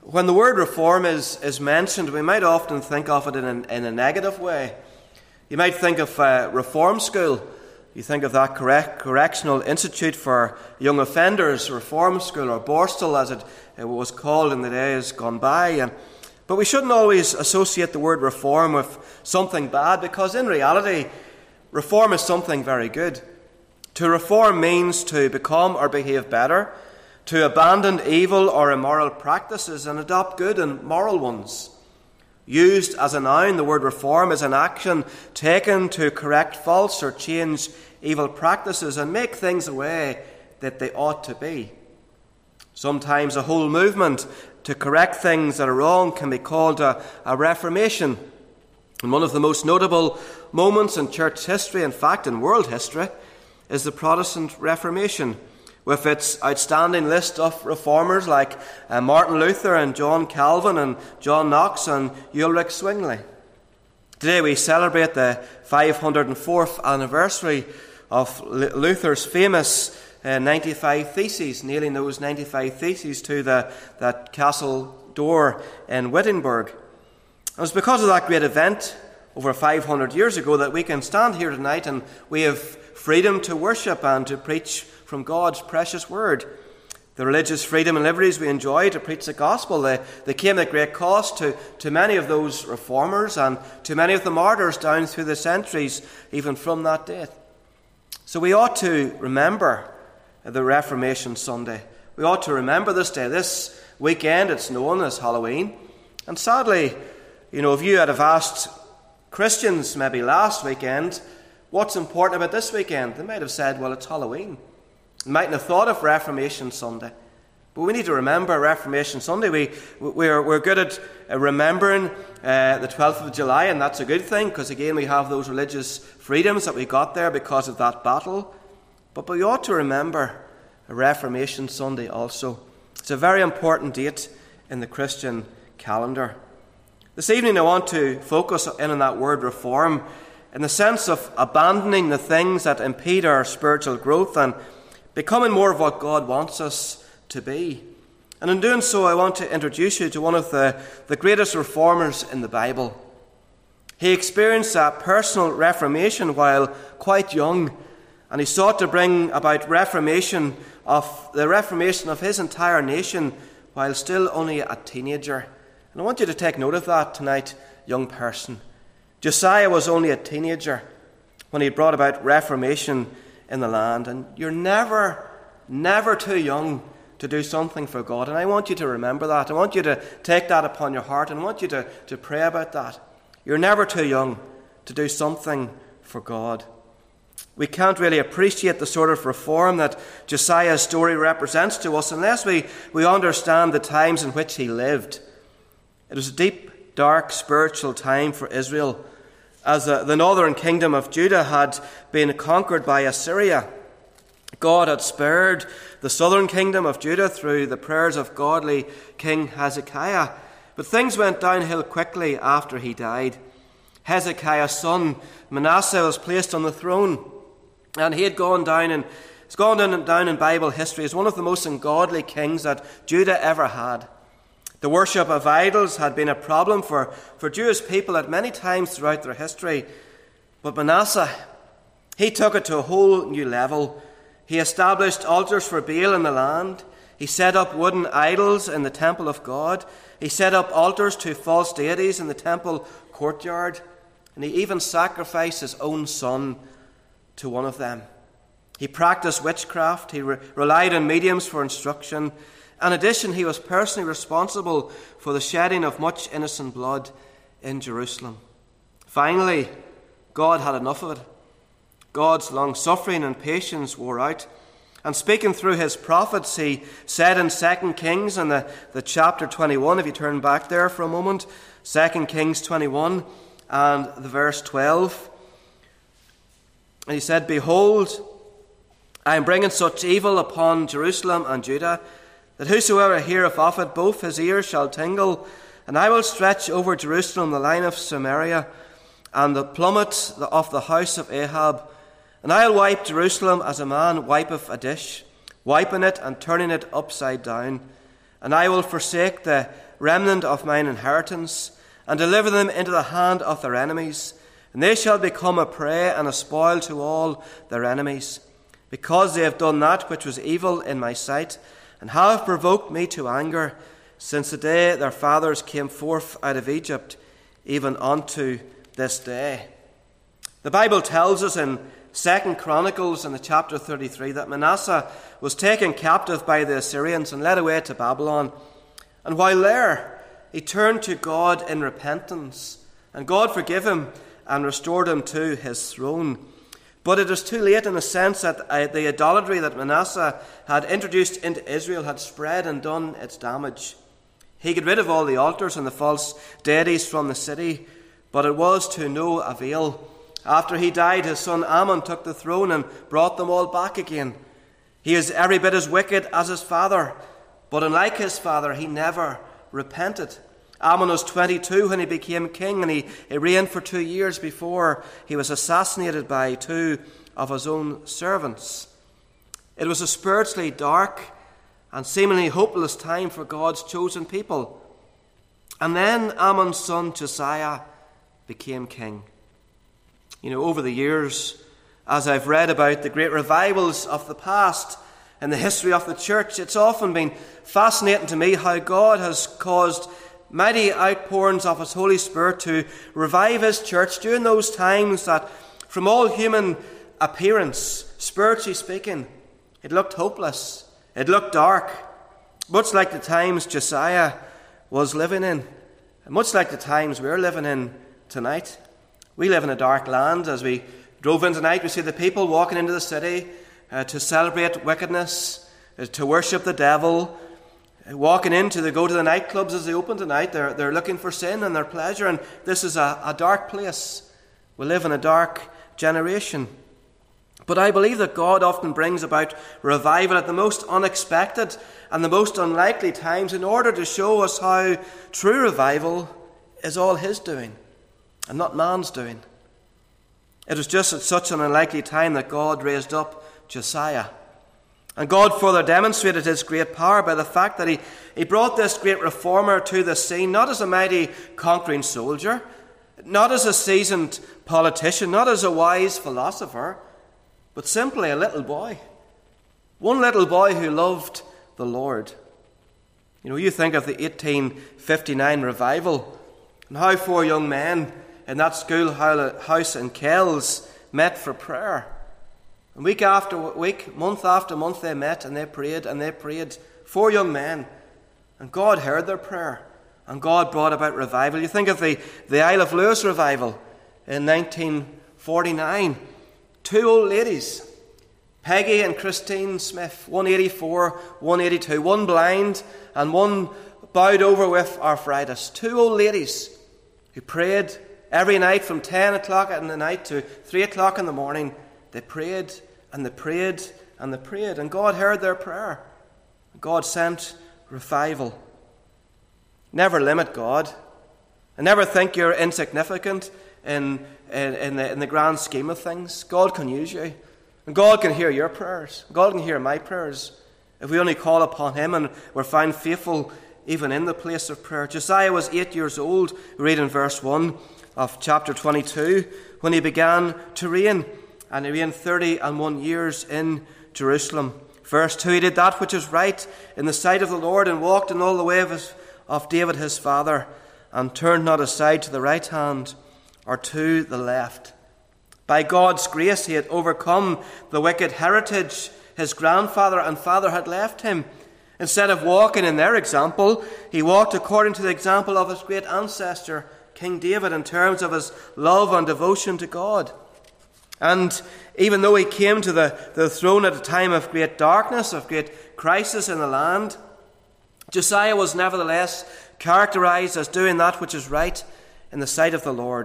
When the word reform is mentioned, we might often think of it in a negative way. You might think of reform school. You think of that correctional institute for young offenders, reform school, or Borstal as it was called in the days gone by. But we shouldn't always associate the word reform with something bad, because in reality, reform is something very good. To reform means to become or behave better, to abandon evil or immoral practices and adopt good and moral ones. Used as a noun, the word reform is an action taken to correct false or change evil practices and make things the way that they ought to be. Sometimes a whole movement to correct things that are wrong can be called a reformation. And one of the most notable moments in church history, in fact in world history, is the Protestant Reformation, with its outstanding list of reformers like Martin Luther and John Calvin and John Knox and Ulrich Zwingli. Today we celebrate the 504th anniversary of Luther's famous 95 Theses, nailing those 95 Theses to that castle door in Wittenberg. It was because of that great event over 500 years ago that we can stand here tonight and we have freedom to worship and to preach from God's precious word. The religious freedom and liberties we enjoy to preach the gospel, they came at great cost to many of those reformers and to many of the martyrs down through the centuries, even from that date. So we ought to remember the Reformation Sunday. We ought to remember this day. This weekend, it's known as Halloween. And sadly, if you had have asked Christians maybe last weekend, what's important about this weekend? They might have said, well, it's Halloween. They mightn't have thought of Reformation Sunday. But we need to remember Reformation Sunday. We're good at remembering the 12th of July, and that's a good thing, because again we have those religious freedoms that we got there because of that battle. But we ought to remember Reformation Sunday also. It's a very important date in the Christian calendar. This evening I want to focus in on that word reform in the sense of abandoning the things that impede our spiritual growth and becoming more of what God wants us to be. And in doing so, I want to introduce you to one of the greatest reformers in the Bible. He experienced a personal reformation while quite young, and he sought to bring about the reformation of his entire nation while still only a teenager. And I want you to take note of that tonight, young person. Josiah was only a teenager when he brought about reformation in the land. And you're never too young to do something for God. And I want you to remember that. I want you to take that upon your heart, and I want you to pray about that. You're never too young to do something for God. We can't really appreciate the sort of reform that Josiah's story represents to us unless we understand the times in which he lived. It was a deep, dark, spiritual time for Israel, as the northern kingdom of Judah had been conquered by Assyria. God had spared the southern kingdom of Judah through the prayers of godly King Hezekiah. But things went downhill quickly after he died. Hezekiah's son Manasseh was placed on the throne, and he had gone down in Bible history as one of the most ungodly kings that Judah ever had. The worship of idols had been a problem for Jewish people at many times throughout their history. But Manasseh, he took it to a whole new level. He established altars for Baal in the land. He set up wooden idols in the temple of God. He set up altars to false deities in the temple courtyard. And he even sacrificed his own son to one of them. He practiced witchcraft. He relied on mediums for instruction. In addition, he was personally responsible for the shedding of much innocent blood in Jerusalem. Finally, God had enough of it. God's long-suffering and patience wore out. And speaking through his prophets, he said in 2 Kings, in the chapter 21, if you turn back there for a moment, 2 Kings 21 and the verse 12. And he said, "Behold, I am bringing such evil upon Jerusalem and Judah, that whosoever heareth of it, both his ears shall tingle. And I will stretch over Jerusalem the line of Samaria, and the plummet of the house of Ahab. And I will wipe Jerusalem as a man wipeth a dish, wiping it and turning it upside down. And I will forsake the remnant of mine inheritance, and deliver them into the hand of their enemies. And they shall become a prey and a spoil to all their enemies, because they have done that which was evil in my sight, and have provoked me to anger, since the day their fathers came forth out of Egypt, even unto this day. The Bible tells us in 2 Chronicles in the chapter 33 that Manasseh was taken captive by the Assyrians and led away to Babylon. And while there, he turned to God in repentance, and God forgave him and restored him to his throne. But it was too late in the sense that the idolatry that Manasseh had introduced into Israel had spread and done its damage. He got rid of all the altars and the false deities from the city, but it was to no avail. After he died, his son Ammon took the throne and brought them all back again. He is every bit as wicked as his father, but unlike his father, he never repented. Ammon was 22 when he became king, and he reigned for 2 years before he was assassinated by 2 of his own servants. It was a spiritually dark and seemingly hopeless time for God's chosen people. And then Ammon's son Josiah became king. You know, over the years, as I've read about the great revivals of the past in the history of the church, it's often been fascinating to me how God has caused mighty outpourings of his Holy Spirit to revive his church during those times that, from all human appearance, spiritually speaking, it looked hopeless. It looked dark, much like the times Josiah was living in, and much like the times we're living in tonight. We live in a dark land. As we drove in tonight, we see the people walking into the city to celebrate wickedness, to worship the devil, walking in to go to the nightclubs as they open tonight. They're looking for sin and their pleasure, and this is a dark place. We live in a dark generation. But I believe that God often brings about revival at the most unexpected and the most unlikely times in order to show us how true revival is all his doing and not man's doing. It was just at such an unlikely time that God raised up Josiah. And God further demonstrated his great power by the fact that he brought this great reformer to the scene, not as a mighty conquering soldier, not as a seasoned politician, not as a wise philosopher, but simply a little boy. One little boy who loved the Lord. You know, you think of the 1859 revival and how 4 young men in that schoolhouse in Kells met for prayer. And week after week, month after month, they met and they prayed and they prayed. 4 young men. And God heard their prayer. And God brought about revival. You think of the Isle of Lewis revival in 1949. 2 old ladies, Peggy and Christine Smith, 184, 182, one blind and one bowed over with arthritis. 2 old ladies who prayed every night from 10 o'clock at night to 3 o'clock in the morning. They prayed and they prayed and they prayed, and God heard their prayer. God sent revival. Never limit God, and never think you're insignificant in the grand scheme of things. God can use you, and God can hear your prayers. God can hear my prayers if we only call upon him and we're found faithful even in the place of prayer. Josiah was 8 years old, we read in verse 1 of chapter 22, when he began to reign, and he reigned 31 years in Jerusalem. Verse 2, he did that which is right in the sight of the Lord, and walked in all the way of David his father, and turned not aside to the right hand or to the left. By God's grace he had overcome the wicked heritage his grandfather and father had left him. Instead of walking in their example, he walked according to the example of his great ancestor, King David, in terms of his love and devotion to God. And even though he came to the throne at a time of great darkness, of great crisis in the land, Josiah was nevertheless characterized as doing that which is right in the sight of the Lord.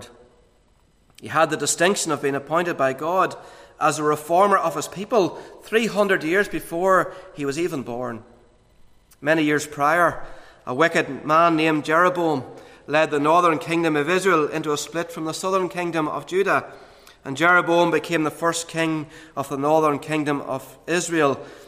He had the distinction of being appointed by God as a reformer of his people 300 years before he was even born. Many years prior, a wicked man named Jeroboam led the northern kingdom of Israel into a split from the southern kingdom of Judah, and Jeroboam became the first king of the northern kingdom of Israel.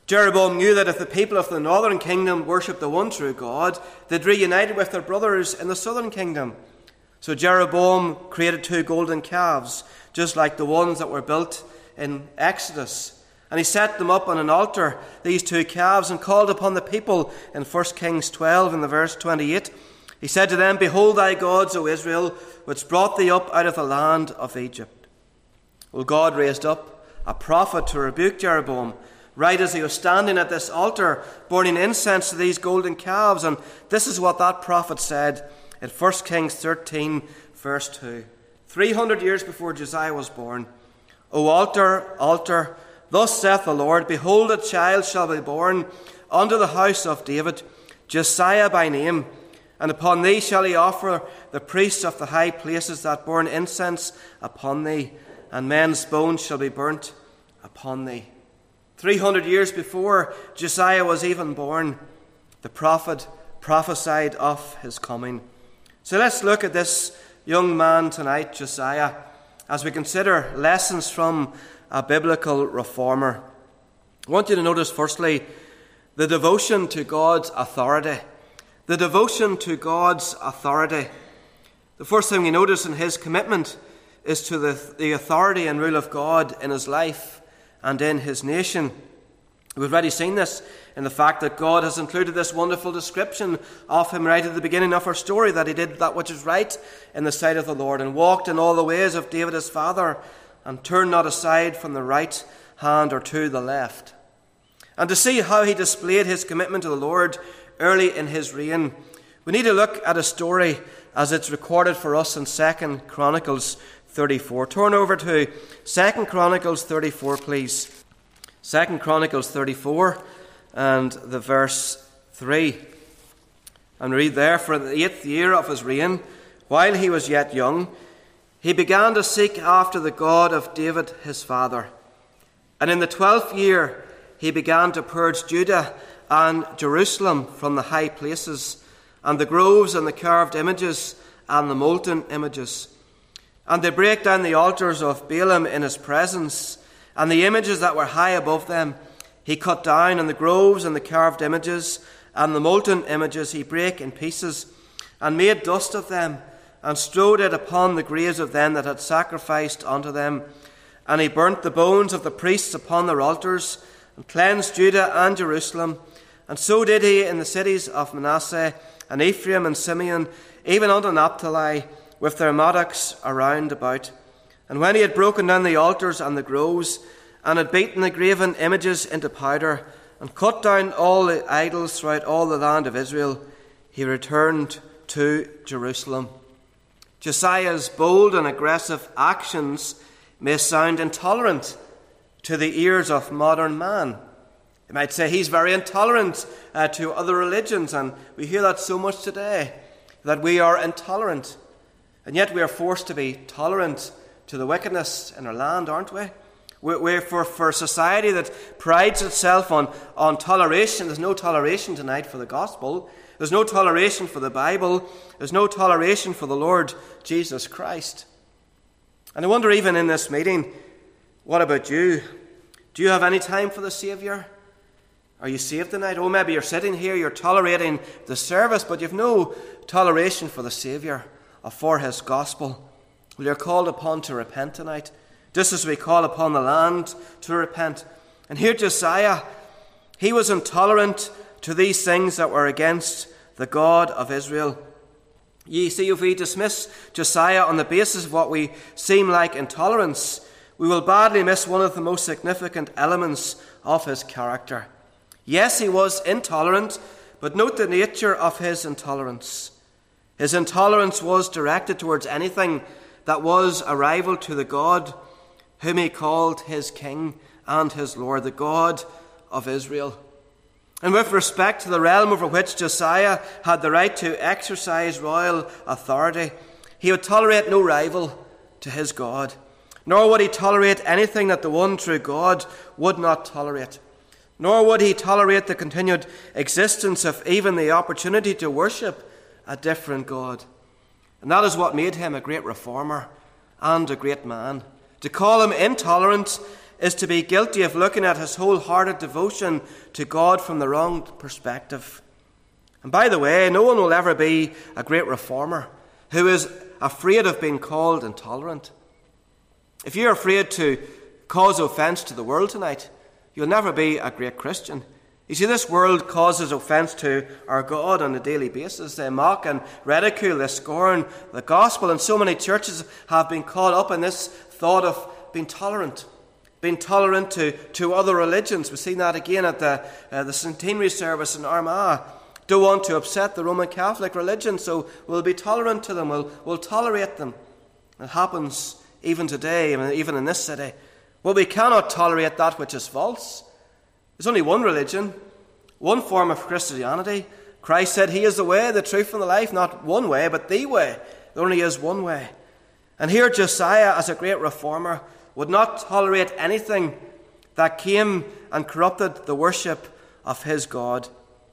Jeroboam knew that if the people of the northern kingdom worshipped the one true God, they'd reunited with their brothers in the southern kingdom. So Jeroboam created 2 golden calves, just like the ones that were built in Exodus. And he set them up on an altar, these 2 calves, and called upon the people in 1 Kings 12 in the verse 28. He said to them, "Behold thy gods, O Israel, which brought thee up out of the land of Egypt." Well, God raised up a prophet to rebuke Jeroboam, right as he was standing at this altar, burning incense to these golden calves. And this is what that prophet said in 1 Kings 13, verse 2. 300 years before Josiah was born. "O altar, altar, thus saith the Lord, Behold, a child shall be born unto the house of David, Josiah by name. And upon thee shall he offer the priests of the high places that burn incense upon thee, and men's bones shall be burnt upon thee." 300 years before Josiah was even born, the prophet prophesied of his coming. So let's look at this young man tonight, Josiah, as we consider lessons from a biblical reformer. I want you to notice, firstly, the devotion to God's authority. The devotion to God's authority. The first thing we notice in his commitment is to the authority and rule of God in his life and in his nation. We've already seen this in the fact that God has included this wonderful description of him right at the beginning of our story, that he did that which is right in the sight of the Lord, and walked in all the ways of David his father, and turned not aside from the right hand or to the left. And to see how he displayed his commitment to the Lord early in his reign, we need to look at a story as it's recorded for us in 2 Chronicles 34. Turn over to 2 Chronicles 34, please. 2 Chronicles 34 and the verse 3. And read there, "For in the 8th year of his reign, while he was yet young, he began to seek after the God of David his father. And in the 12th year he began to purge Judah and Jerusalem from the high places, and the groves and the carved images and the molten images. And they brake down the altars of Baalim in his presence, and the images that were high above them he cut down, and the groves and the carved images and the molten images he brake in pieces, and made dust of them, and strewed it upon the graves of them that had sacrificed unto them. And he burnt the bones of the priests upon their altars, and cleansed Judah and Jerusalem. And so did he in the cities of Manasseh, and Ephraim, and Simeon, even unto Naphtali, with their mattocks around about. And when he had broken down the altars and the groves, and had beaten the graven images into powder, and cut down all the idols throughout all the land of Israel, he returned to Jerusalem." Josiah's bold and aggressive actions may sound intolerant to the ears of modern man. You might say he's very intolerant to other religions, and we hear that so much today, that we are intolerant. And yet we are forced to be tolerant to the wickedness in our land, aren't we? We're for a society that prides itself on toleration. There's no toleration tonight for the gospel. There's no toleration for the Bible. There's no toleration for the Lord Jesus Christ. And I wonder, even in this meeting, what about you? Do you have any time for the Saviour? Are you saved tonight? Oh, maybe you're sitting here, you're tolerating the service, but you've no toleration for the Saviour or for his gospel. Well, you're called upon to repent tonight, just as we call upon the land to repent. And here Josiah, he was intolerant to these things that were against the God of Israel. You see, if we dismiss Josiah on the basis of what we seem like intolerance, we will badly miss one of the most significant elements of his character. Yes, he was intolerant, but note the nature of his intolerance. His intolerance was directed towards anything that was a rival to the God whom he called his King and his Lord, the God of Israel. And with respect to the realm over which Josiah had the right to exercise royal authority, he would tolerate no rival to his God, nor would he tolerate anything that the one true God would not tolerate, nor would he tolerate the continued existence of even the opportunity to worship a different God. And that is what made him a great reformer and a great man. To call him intolerant is to be guilty of looking at his wholehearted devotion to God from the wrong perspective. And by the way, no one will ever be a great reformer who is afraid of being called intolerant. If you're afraid to cause offence to the world tonight, you'll never be a great Christian. You see, this world causes offence to our God on a daily basis. They mock and ridicule, they scorn the gospel, and so many churches have been caught up in this thought of being tolerant to other religions. We've seen that again at the centenary service in Armagh. Don't want to upset the Roman Catholic religion, so we'll be tolerant to them, we'll tolerate them. It happens even today, even in this city. Well, we cannot tolerate that which is false. There's only one religion, one form of Christianity. Christ said he is the way, the truth, and the life. Not one way, but the way. There only is one way. And here Josiah, as a great reformer, would not tolerate anything that came and corrupted the worship of his God.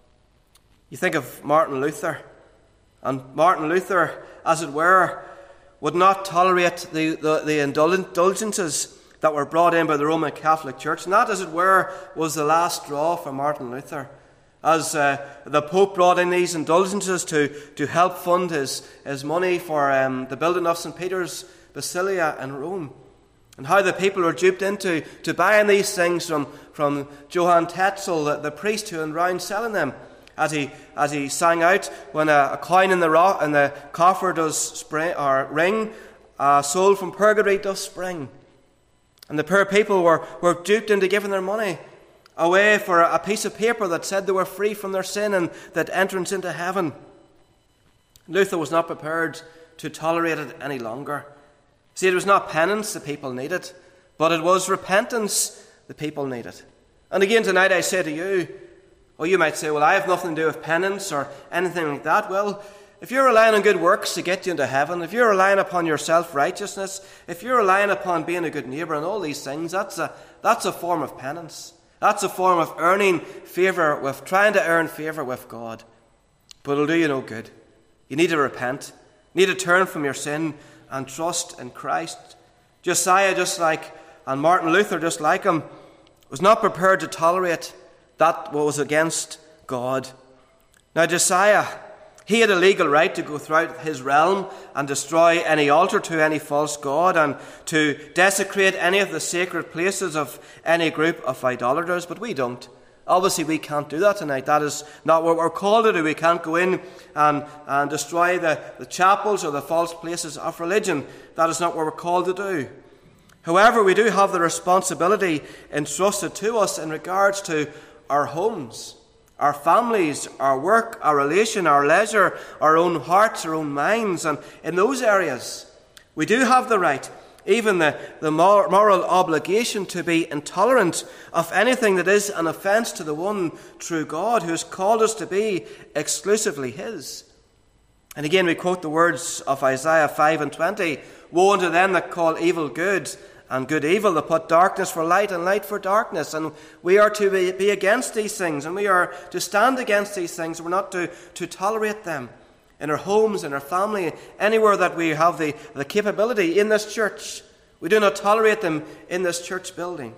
You think of Martin Luther. And Martin Luther, as it were, would not tolerate the indulgences that were brought in by the Roman Catholic Church. And that, as it were, was the last straw for Martin Luther. As the Pope brought in these indulgences to help fund his money for the building of St. Peter's Basilica in Rome. And how the people were duped into buying these things from Johann Tetzel, the priest who went round selling them. As he sang out, when a coin in the coffer does spring or ring, a soul from purgatory does spring. And the poor people were duped into giving their money away for a piece of paper that said they were free from their sin and that entrance into heaven. Luther was not prepared to tolerate it any longer. See, it was not penance the people needed, but it was repentance the people needed. And again tonight I say to you, or you might say, well, I have nothing to do with penance or anything like that. Well, if you're relying on good works to get you into heaven, if you're relying upon your self-righteousness, if you're relying upon being a good neighbour and all these things, that's a form of penance. That's a form of earning favour trying to earn favour with God. But it'll do you no good. You need to repent. You need to turn from your sin and trust in Christ. Josiah, and Martin Luther, just like him, was not prepared to tolerate that what was against God. Now Josiah, he had a legal right to go throughout his realm and destroy any altar to any false god and to desecrate any of the sacred places of any group of idolaters, but we don't. Obviously, we can't do that tonight. That is not what we're called to do. We can't go in and destroy the chapels or the false places of religion. That is not what we're called to do. However, we do have the responsibility entrusted to us in regards to our homes, our families, our work, our relation, our leisure, our own hearts, our own minds. And in those areas, we do have the right, even the moral obligation, to be intolerant of anything that is an offence to the one true God who has called us to be exclusively his. And again, we quote the words of Isaiah 5:20, "Woe unto them that call evil good, and good evil, to put darkness for light and light for darkness." And we are to be against these things, and we are to stand against these things. We're not to tolerate them in our homes, in our family, anywhere that we have the capability in this church. We do not tolerate them in this church building.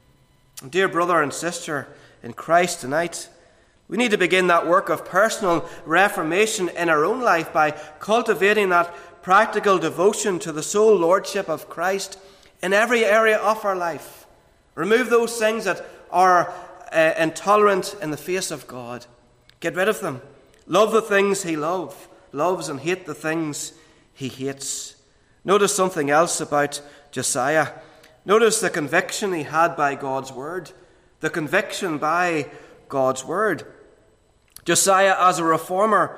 And dear brother and sister in Christ tonight, we need to begin that work of personal reformation in our own life by cultivating that practical devotion to the sole lordship of Christ in every area of our life. Remove those things that are intolerant in the face of God. Get rid of them. Love the things he loves and hate the things he hates. Notice something else about Josiah. Notice the conviction he had by God's word. The conviction by God's word. Josiah, as a reformer,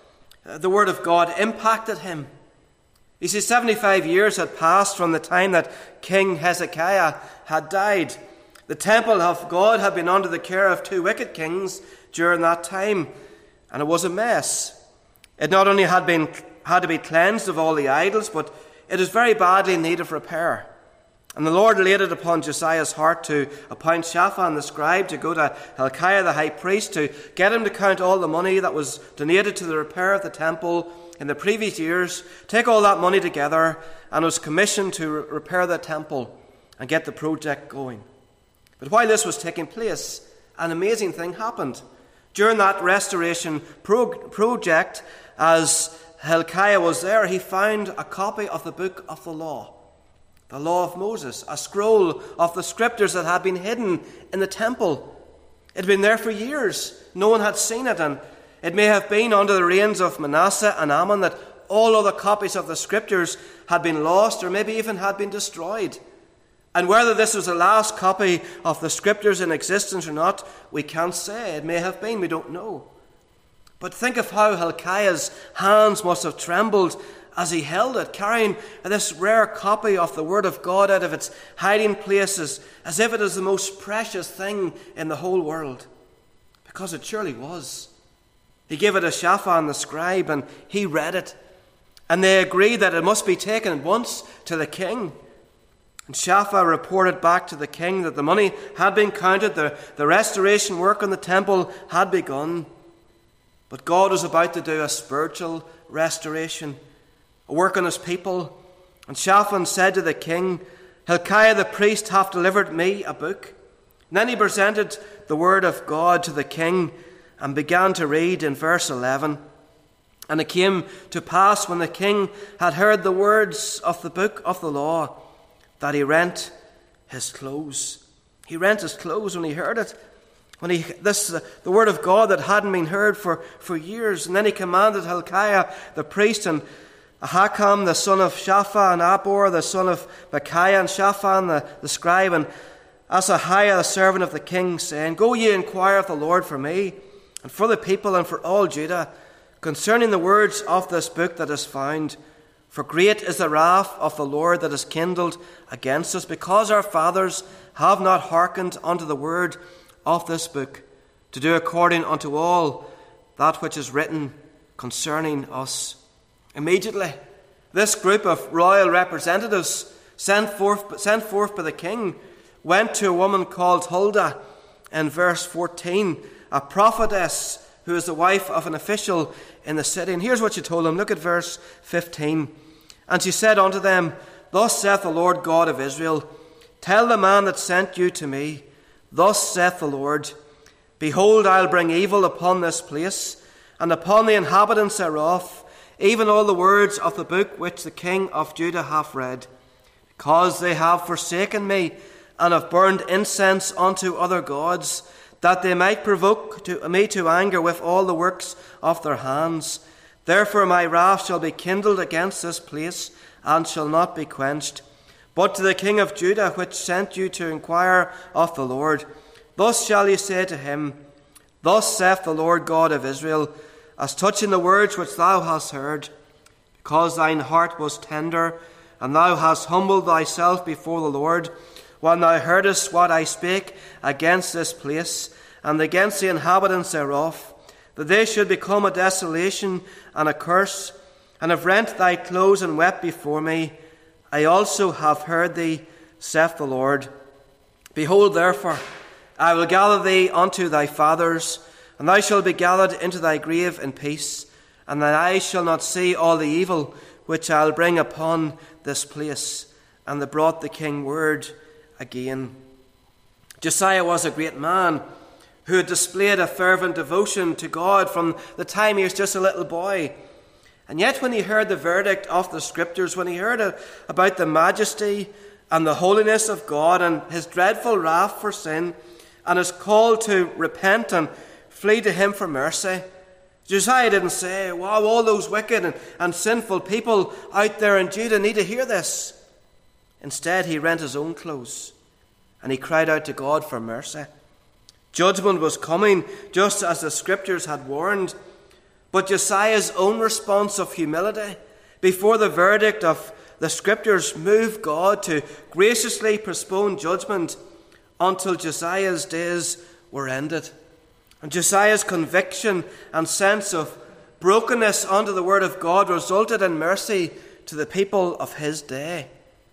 the word of God impacted him. You see, 75 years had passed from the time that King Hezekiah had died. The temple of God had been under the care of two wicked kings during that time, and it was a mess. It not only had to be cleansed of all the idols, but it was very badly in need of repair. And the Lord laid it upon Josiah's heart to appoint Shaphan the scribe to go to Hilkiah the high priest to get him to count all the money that was donated to the repair of the temple in the previous years, take all that money together, and was commissioned to repair the temple. and get the project going. But while this was taking place, an amazing thing happened. During that restoration project, as Hilkiah was there, he found a copy of the book of the law of Moses, a scroll of the scriptures that had been hidden in the temple. It had been there for years. No one had seen it, and it may have been under the reigns of Manasseh and Amon that all other copies of the scriptures had been lost or maybe even had been destroyed. And whether this was the last copy of the scriptures in existence or not, we can't say. It may have been, we don't know. But think of how Hilkiah's hands must have trembled as he held it, carrying this rare copy of the Word of God out of its hiding places, as if it is the most precious thing in the whole world. Because it surely was. He gave it to Shaphan the scribe, and he read it. And they agreed that it must be taken at once to the king. And Shaphan reported back to the king that the money had been counted, the restoration work on the temple had begun. But God was about to do a spiritual restoration, a work on his people. And Shaphan said to the king, Hilkiah the priest hath delivered me a book. And then he presented the word of God to the king and began to read in verse 11. And it came to pass when the king had heard the words of the book of the law that he rent his clothes. He rent his clothes when he heard it. The word of God that hadn't been heard for years. And then he commanded Hilkiah the priest and Ahikam the son of Shaphan and Abor the son of Micaiah and Shaphan the scribe and Asahiah the servant of the king, saying, Go ye inquire of the Lord for me and for the people and for all Judah concerning the words of this book that is found. For great is the wrath of the Lord that is kindled against us, because our fathers have not hearkened unto the word of this book, to do according unto all that which is written concerning us. Immediately, this group of royal representatives sent forth by the king went to a woman called Huldah in verse 14, a prophetess who is the wife of an official in the city. And here's what she told him. Look at verse 15. And she said unto them, Thus saith the Lord God of Israel, Tell the man that sent you to me, Thus saith the Lord, Behold, I'll bring evil upon this place, and upon the inhabitants thereof, even all the words of the book which the king of Judah hath read, because they have forsaken me, and have burned incense unto other gods, that they might provoke me to anger with all the works of their hands. Therefore my wrath shall be kindled against this place, and shall not be quenched. But to the king of Judah, which sent you to inquire of the Lord, thus shall ye say to him, Thus saith the Lord God of Israel, as touching the words which thou hast heard, because thine heart was tender, and thou hast humbled thyself before the Lord, when thou heardest what I spake against this place, and against the inhabitants thereof, that they should become a desolation and a curse, and have rent thy clothes and wept before me, I also have heard thee, saith the Lord. Behold, therefore, I will gather thee unto thy fathers, and thou shalt be gathered into thy grave in peace, and thine eyes shall not see all the evil which I'll bring upon this place. And they brought the king word again. Josiah was a great man who had displayed a fervent devotion to God from the time he was just a little boy. And yet when he heard the verdict of the scriptures, when he heard about the majesty and the holiness of God and his dreadful wrath for sin, and his call to repent and flee to him for mercy, Josiah didn't say, wow, all those wicked and sinful people out there in Judah need to hear this. Instead, he rent his own clothes and he cried out to God for mercy. Judgment was coming, just as the scriptures had warned. But Josiah's own response of humility before the verdict of the scriptures moved God to graciously postpone judgment until Josiah's days were ended. And Josiah's conviction and sense of brokenness under the word of God resulted in mercy to the people of his day.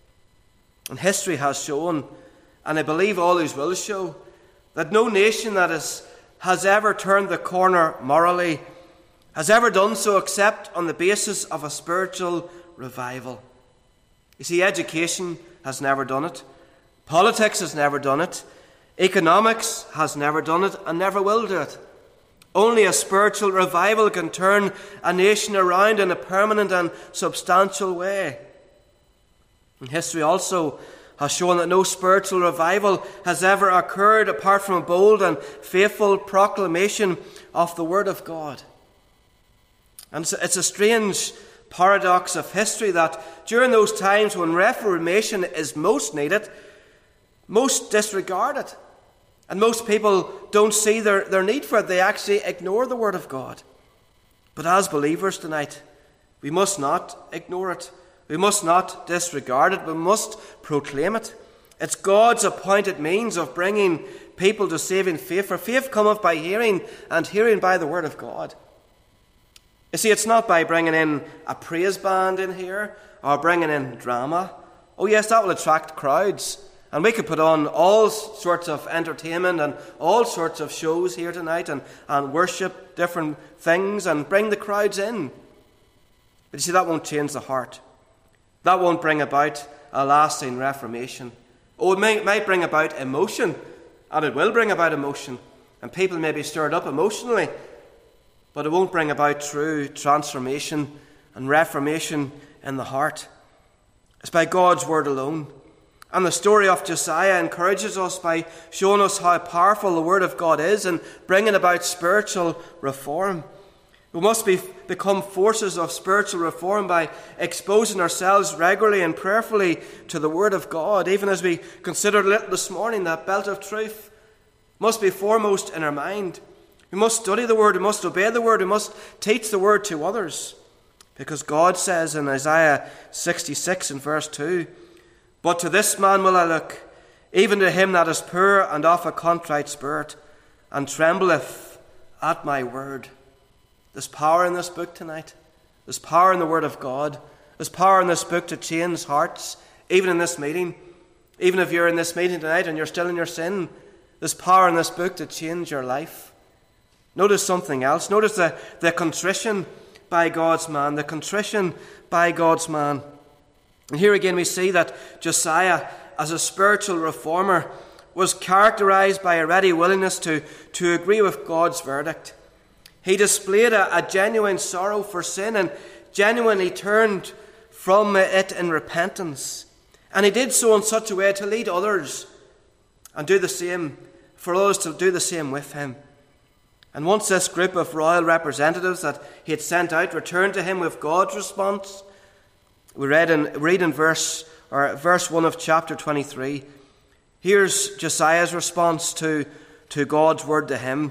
And history has shown, and I believe always will show, that no nation that has ever turned the corner morally has ever done so except on the basis of a spiritual revival. You see, education has never done it. Politics has never done it. Economics has never done it and never will do it. Only a spiritual revival can turn a nation around in a permanent and substantial way. And history also has shown that no spiritual revival has ever occurred apart from a bold and faithful proclamation of the Word of God. And it's a strange paradox of history that during those times when reformation is most needed, most disregard it. And most people don't see their need for it. They actually ignore the Word of God. But as believers tonight, we must not ignore it. We must not disregard it. We must proclaim it. It's God's appointed means of bringing people to saving faith. For faith cometh by hearing, and hearing by the Word of God. You see, it's not by bringing in a praise band in here or bringing in drama. Oh yes, that will attract crowds. And we could put on all sorts of entertainment and all sorts of shows here tonight and worship different things and bring the crowds in. But you see, that won't change the heart. That won't bring about a lasting reformation. Oh, it might bring about emotion, and it will bring about emotion. And people may be stirred up emotionally, but it won't bring about true transformation and reformation in the heart. It's by God's word alone. And the story of Josiah encourages us by showing us how powerful the Word of God is in bringing about spiritual reform. We must become forces of spiritual reform by exposing ourselves regularly and prayerfully to the Word of God. Even as we considered this morning, that belt of truth must be foremost in our mind. We must study the Word, we must obey the Word, we must teach the Word to others. Because God says in Isaiah 66 and verse 2, "But to this man will I look, even to him that is poor and of a contrite spirit, and trembleth at my word." There's power in this book tonight. There's power in the Word of God. There's power in this book to change hearts, even in this meeting. Even if you're in this meeting tonight and you're still in your sin, there's power in this book to change your life. Notice something else. Notice the contrition by God's man. The contrition by God's man. And here again we see that Josiah, as a spiritual reformer, was characterized by a ready willingness to agree with God's verdict. He displayed a genuine sorrow for sin and genuinely turned from it in repentance. And he did so in such a way to lead others and do the same, for others to do the same with him. And once this group of royal representatives that he had sent out returned to him with God's response, we read in verse 1 of chapter 23. Here's Josiah's response to God's word to him.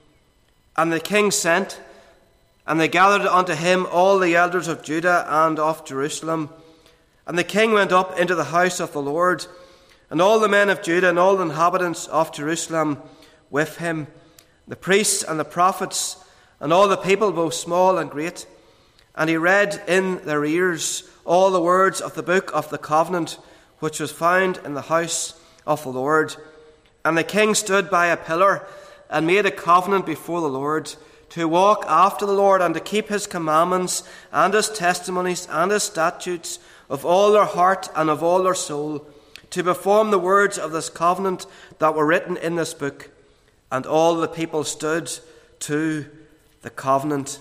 "And the king sent, and they gathered unto him all the elders of Judah and of Jerusalem. And the king went up into the house of the Lord, and all the men of Judah and all the inhabitants of Jerusalem with him, the priests and the prophets, and all the people, both small and great. And he read in their ears all the words of the book of the covenant, which was found in the house of the Lord. And the king stood by a pillar and made a covenant before the Lord, to walk after the Lord and to keep his commandments and his testimonies and his statutes of all their heart and of all their soul, to perform the words of this covenant that were written in this book. And all the people stood to the covenant."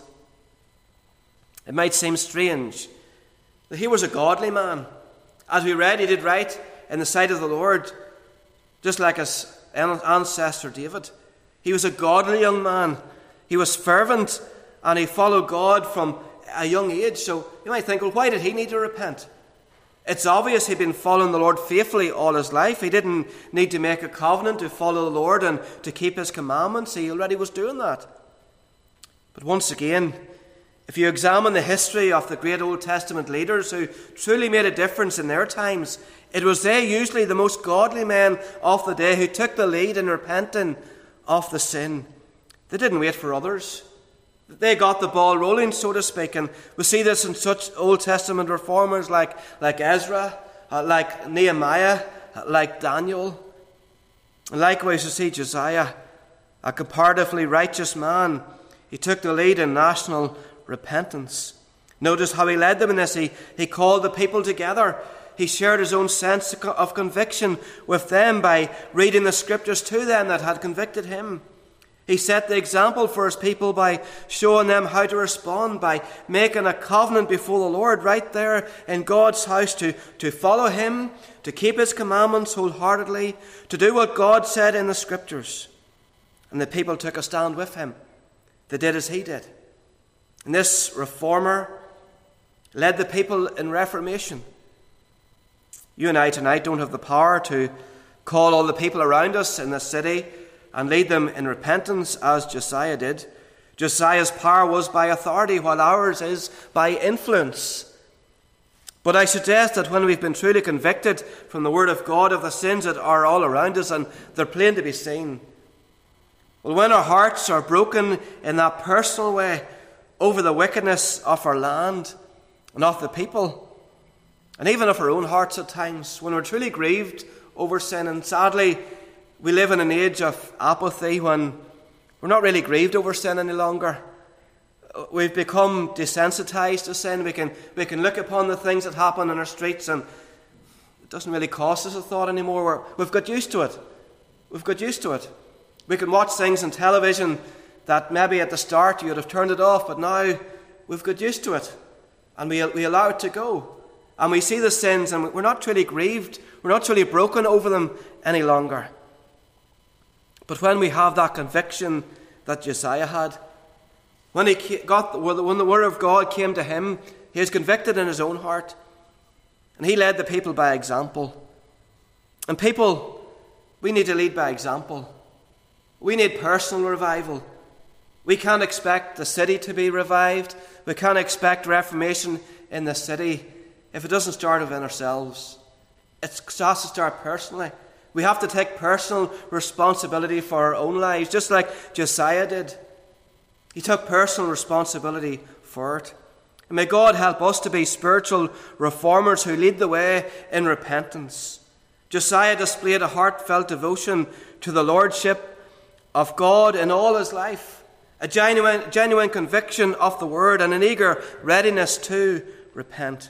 It might seem strange that he was a godly man. As we read, he did right in the sight of the Lord, just like his ancestor David. He was a godly young man. He was fervent, and he followed God from a young age. So you might think, well, why did he need to repent? It's obvious he'd been following the Lord faithfully all his life. He didn't need to make a covenant to follow the Lord and to keep his commandments. He already was doing that. But once again, if you examine the history of the great Old Testament leaders who truly made a difference in their times, it was they, usually the most godly men of the day, who took the lead in repenting of the sin. They didn't wait for others. They got the ball rolling, so to speak. And we see this in such Old Testament reformers like Ezra, like Nehemiah, like Daniel. And likewise, we see Josiah, a comparatively righteous man. He took the lead in national repentance. Notice how he led them in this. He called the people together. he shared his own sense of conviction with them by reading the scriptures to them that had convicted him. He set the example for his people by showing them how to respond, by making a covenant before the Lord right there in God's house to follow him, to keep his commandments wholeheartedly, to do what God said in the scriptures. And the people took a stand with him. They did as he did. And this reformer led the people in reformation. You and I tonight don't have the power to call all the people around us in the city and lead them in repentance as Josiah did. Josiah's power was by authority, while ours is by influence. But I suggest that when we've been truly convicted from the Word of God of the sins that are all around us, and they're plain to be seen, well, when our hearts are broken in that personal way over the wickedness of our land and of the people, and even of our own hearts at times, when we're truly grieved over sin, and sadly we live in an age of apathy when we're not really grieved over sin any longer. We've become desensitized to sin. We can look upon the things that happen in our streets and it doesn't really cost us a thought anymore. We've got used to it. We've got used to it. We can watch things on television that maybe at the start you would have turned it off, but now we've got used to it and we allow it to go. And we see the sins and we're not truly grieved. We're not truly broken over them any longer. But when we have that conviction that Josiah had, when the word of God came to him, he was convicted in his own heart, and he led the people by example. And people, we need to lead by example. We need personal revival. We can't expect the city to be revived. We can't expect reformation in the city if it doesn't start within ourselves. It has to start personally. We have to take personal responsibility for our own lives, just like Josiah did. He took personal responsibility for it. And may God help us to be spiritual reformers who lead the way in repentance. Josiah displayed a heartfelt devotion to the lordship of God in all his life, a genuine conviction of the word, and an eager readiness to repent.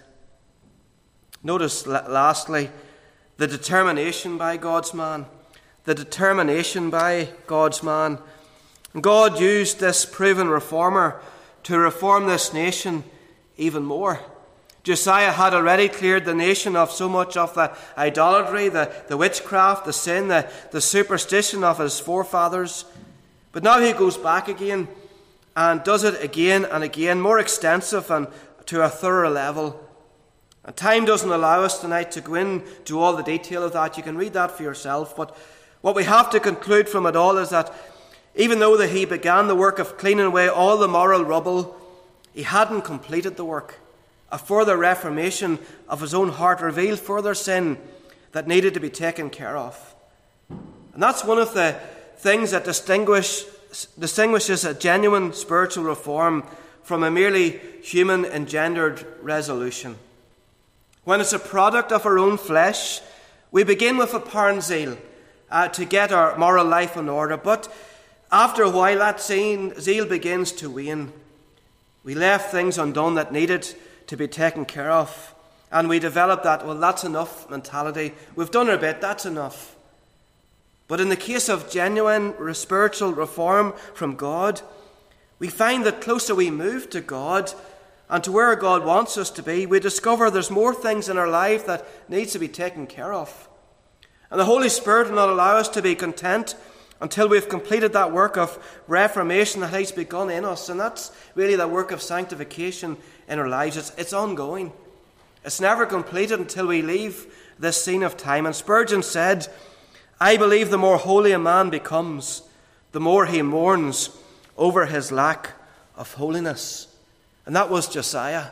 Notice, lastly, the determination by God's man. The determination by God's man. And God used this proven reformer to reform this nation even more. Josiah had already cleared the nation of so much of the idolatry, the witchcraft, the sin, the superstition of his forefathers. But now he goes back again and does it again and again, more extensive and to a thorough level. And time doesn't allow us tonight to go into all the detail of that. You can read that for yourself. But what we have to conclude from it all is that even though that he began the work of cleaning away all the moral rubble, he hadn't completed the work. A further reformation of his own heart revealed further sin that needed to be taken care of. And that's one of the things that distinguishes a genuine spiritual reform from a merely human engendered resolution. When it's a product of our own flesh, we begin with apparent zeal to get our moral life in order. But after a while, that zeal begins to wane. We left things undone that needed to be taken care of. And we develop that, well, that's enough mentality. We've done our bit, that's enough. But in the case of genuine spiritual reform from God, we find that closer we move to God and to where God wants us to be, we discover there's more things in our life that needs to be taken care of. And the Holy Spirit will not allow us to be content until we've completed that work of reformation that He's begun in us. And that's really the work of sanctification in our lives. It's ongoing. It's never completed until we leave this scene of time. And Spurgeon said, "I believe the more holy a man becomes, the more he mourns over his lack of holiness." And that was Josiah.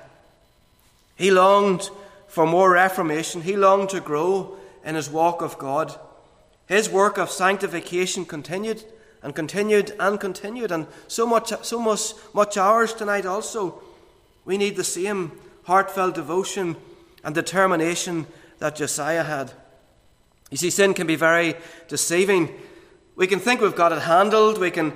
He longed for more reformation. He longed to grow in his walk of God. His work of sanctification continued and continued and continued, and so much ours tonight also. We need the same heartfelt devotion and determination that Josiah had. You see, sin can be very deceiving. We can think we've got it handled. We can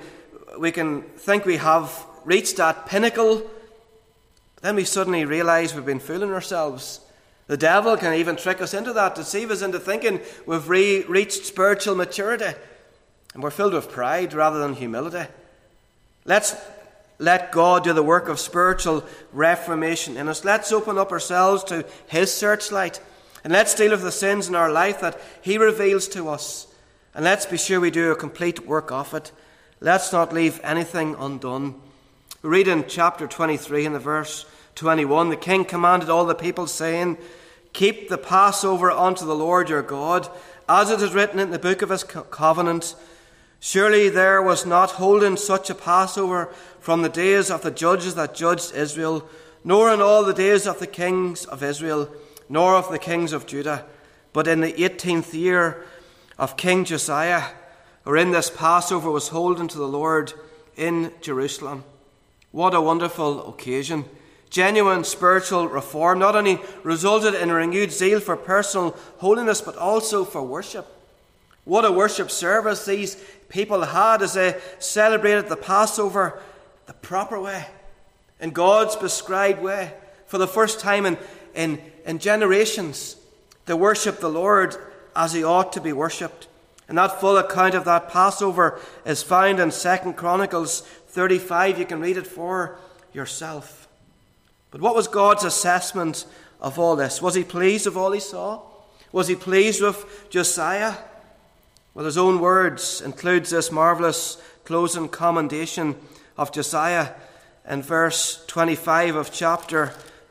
think we have reached that pinnacle. Then we suddenly realize we've been fooling ourselves The devil can even trick us into that, deceive us into thinking we've reached spiritual maturity and we're filled with pride rather than humility. Let's let God do the work of spiritual reformation in us. Let's open up ourselves to his searchlight, and let's deal with the sins in our life that he reveals to us. And let's be sure we do a complete work of it. Let's not leave anything undone. We read in chapter 23 in the verse 21, the king commanded all the people, saying, keep the Passover unto the Lord your God, as it is written in the book of his covenant. Surely there was not holden such a Passover from the days of the judges that judged Israel, nor in all the days of the kings of Israel, nor of the kings of Judah, but in the 18th year of King Josiah, wherein this Passover was holden to the Lord in Jerusalem. What a wonderful occasion. Genuine spiritual reform not only resulted in a renewed zeal for personal holiness, but also for worship. What a worship service these people had as they celebrated the Passover the proper way, in God's prescribed way, for the first time in generations. They worship the Lord as he ought to be worshipped. And that full account of that Passover is found in 2 Chronicles 35. You can read it for yourself. But what was God's assessment of all this? Was he pleased with all he saw? Was he pleased with Josiah? Well, his own words includes this marvellous closing commendation of Josiah in verse 25 of chapter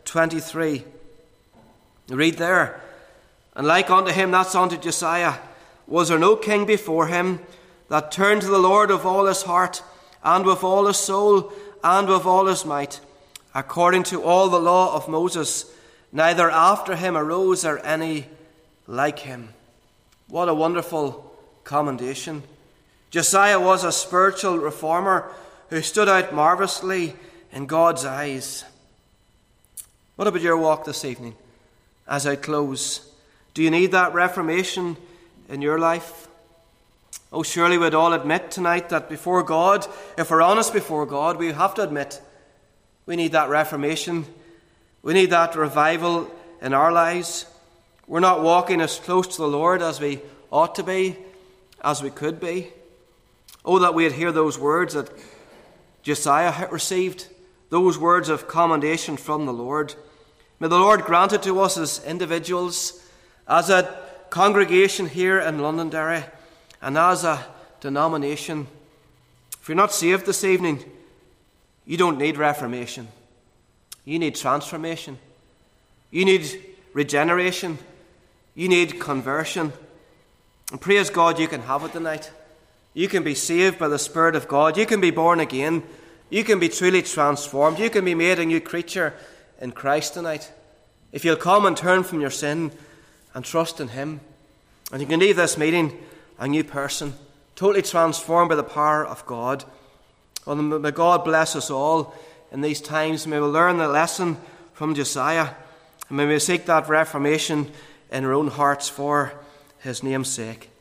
23. Read there, and like unto him, that's unto Josiah, was there no king before him that turned to the Lord with all his heart, and with all his soul, and with all his might, according to all the law of Moses, neither after him arose there any like him. What a wonderful commendation. Josiah was a spiritual reformer who stood out marvellously in God's eyes. What about your walk this evening? As I close, do you need that reformation in your life? Oh, surely we'd all admit tonight that before God, if we're honest before God, we have to admit we need that reformation. We need that revival in our lives. We're not walking as close to the Lord as we ought to be, as we could be. Oh, that we'd hear those words that Josiah had received, those words of commendation from the Lord. May the Lord grant it to us as individuals, as a congregation here in Londonderry, and as a denomination. If you're not saved this evening, you don't need reformation. You need transformation. You need regeneration. You need conversion. And praise God, you can have it tonight. You can be saved by the Spirit of God. You can be born again. You can be truly transformed. You can be made a new creature in Christ tonight. If you'll come and turn from your sin and trust in him, and you can leave this meeting a new person, totally transformed by the power of God. Well, may God bless us all in these times. May we learn the lesson from Josiah, and may we seek that reformation in our own hearts for his name's sake.